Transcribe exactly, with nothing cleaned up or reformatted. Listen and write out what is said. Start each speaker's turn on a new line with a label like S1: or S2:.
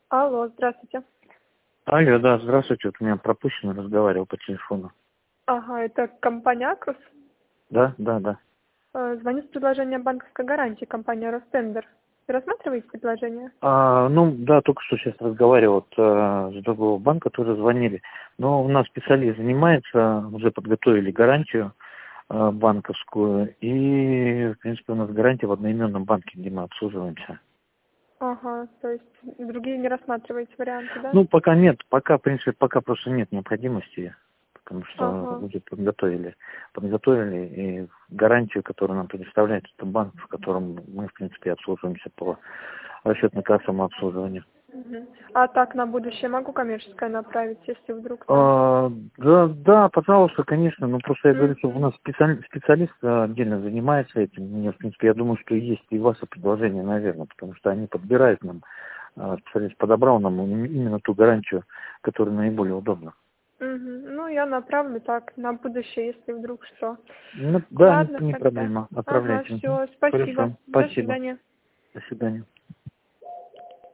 S1: Алло, здравствуйте.
S2: Алло, да, здравствуйте. Вот у меня пропущено, разговаривал по телефону.
S1: Ага, это компания Акрус.
S2: Да, да, да.
S1: Э, Звоню с предложением банковской гарантии, компания Ростендер. Вы рассматриваете предложение?
S2: А, ну, да, только что сейчас разговаривал вот, э, с другого банка, тоже звонили. Но у нас специалист занимается, уже подготовили гарантию э, банковскую. И, в принципе, у нас гарантия в одноименном банке, где мы обслуживаемся.
S1: Ага, то есть другие не рассматриваете варианты, да?
S2: Ну, пока нет, пока, в принципе, пока просто нет необходимости, потому что
S1: Ага.
S2: уже подготовили, подготовили и гарантию, которую нам предоставляет этот банк, в котором мы, в принципе, обслуживаемся по расчетно-кассовому обслуживанию.
S1: Мгм. А так на будущее могу коммерческое направить, если вдруг там...
S2: А, да, да, пожалуйста, конечно, но просто я говорю, что у
S1: Мгм.
S2: нас специалист, специалист а, отдельно занимается этим. Мне, в принципе, я думаю, что есть и ваше предложение, наверное, потому что они подбирают нам, а, специалист подобрал нам именно ту гарантию, которая наиболее удобна.
S1: Мгм. Ну, я направлю так, на будущее, если вдруг что.
S2: Ну, да, не,
S1: Ладно,
S2: не
S1: тогда.
S2: проблема.
S1: Ага,
S2: Отправляйте. Мгм.
S1: все, спасибо.
S2: Хорошо.
S1: До
S2: Спасибо.
S1: свидания.
S2: До свидания.